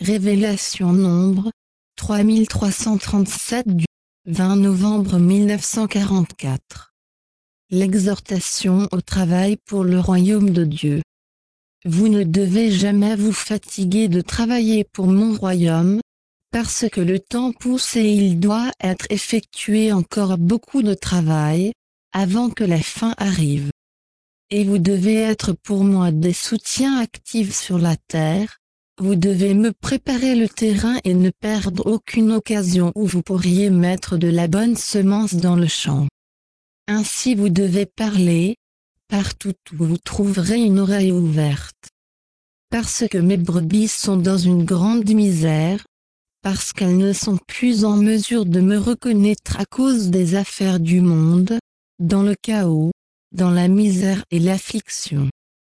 Révélation Nombre 3337 du 20 novembre 1944. L'exhortation au travail pour le royaume de Dieu. Vous ne devez jamais vous fatiguer de travailler pour mon royaume, parce que le temps pousse et il doit être effectué encore beaucoup de travail, avant que la fin arrive. Et vous devez être pour moi des soutiens actifs sur la terre. Vous devez me préparer le terrain et ne perdre aucune occasion où vous pourriez mettre de la bonne semence dans le champ. Ainsi vous devez parler, partout où vous trouverez une oreille ouverte. Parce que mes brebis sont dans une grande misère, parce qu'elles ne sont plus en mesure de me reconnaître à cause des affaires du monde, dans le chaos, dans la misère et l'affliction.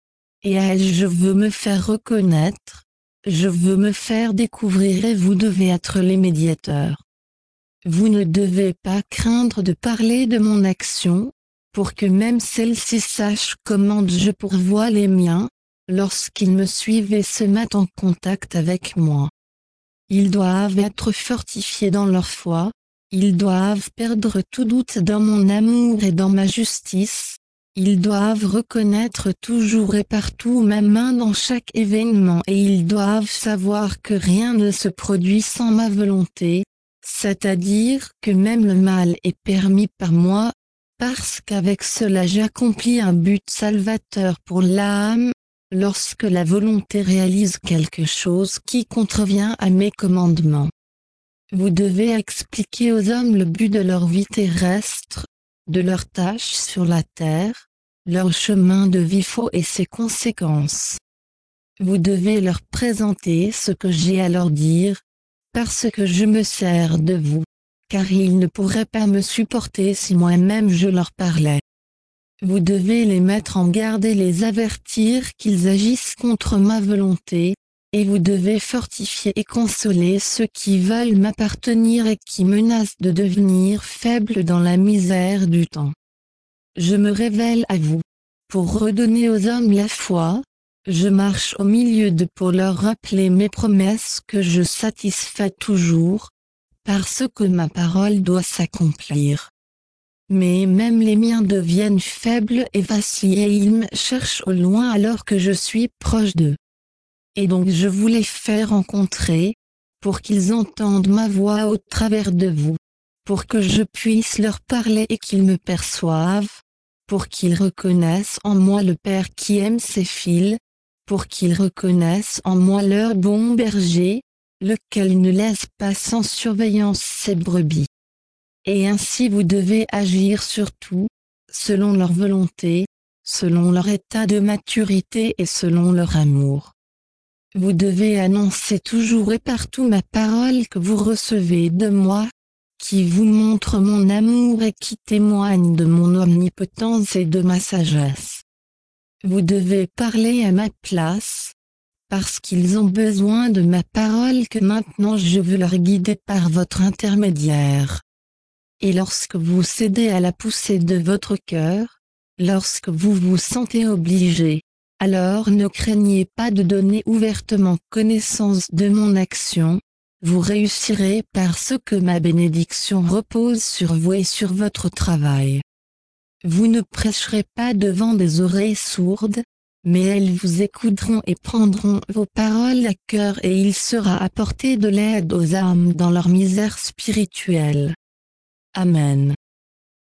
Et à elles je veux me faire reconnaître, je veux me faire découvrir et vous devez être les médiateurs. Vous ne devez pas craindre de parler de mon action, pour que même celle-ci sache comment je pourvois les miens, lorsqu'ils me suivent et se mettent en contact avec moi. Ils doivent être fortifiés dans leur foi, ils doivent perdre tout doute dans mon amour et dans ma justice, ils doivent reconnaître toujours et partout ma main dans chaque événement et ils doivent savoir que rien ne se produit sans ma volonté, c'est-à-dire que même le mal est permis par moi, parce qu'avec cela j'accomplis un but salvateur pour l'âme, lorsque la volonté réalise quelque chose qui contrevient à mes commandements. Vous devez expliquer aux hommes le but de leur vie terrestre, de leurs tâches sur la terre, leur chemin de vie faux et ses conséquences. Vous devez leur présenter ce que j'ai à leur dire, parce que je me sers de vous, car ils ne pourraient pas me supporter si moi-même je leur parlais. Vous devez les mettre en garde et les avertir qu'ils agissent contre ma volonté, et vous devez fortifier et consoler ceux qui veulent m'appartenir et qui menacent de devenir faibles dans la misère du temps. Je me révèle à vous, pour redonner aux hommes la foi, je marche au milieu d'eux pour leur rappeler mes promesses que je satisfais toujours, parce que ma parole doit s'accomplir. Mais même les miens deviennent faibles et vacillent et ils me cherchent au loin alors que je suis proche d'eux. Et donc je vous les fais rencontrer, pour qu'ils entendent ma voix au travers de vous, pour que je puisse leur parler et qu'ils me perçoivent, pour qu'ils reconnaissent en moi le Père qui aime ses fils, pour qu'ils reconnaissent en moi leur bon berger, lequel ne laisse pas sans surveillance ses brebis. Et ainsi vous devez agir sur tout, selon leur volonté, selon leur état de maturité et selon leur amour. Vous devez annoncer toujours et partout ma parole que vous recevez de moi, qui vous montre mon amour et qui témoigne de mon omnipotence et de ma sagesse. Vous devez parler à ma place, parce qu'ils ont besoin de ma parole que maintenant je veux leur guider par votre intermédiaire. Et lorsque vous cédez à la poussée de votre cœur, lorsque vous vous sentez obligé, alors ne craignez pas de donner ouvertement connaissance de mon action, vous réussirez parce que ma bénédiction repose sur vous et sur votre travail. Vous ne prêcherez pas devant des oreilles sourdes, mais elles vous écouteront et prendront vos paroles à cœur et il sera apporté de l'aide aux âmes dans leur misère spirituelle. Amen.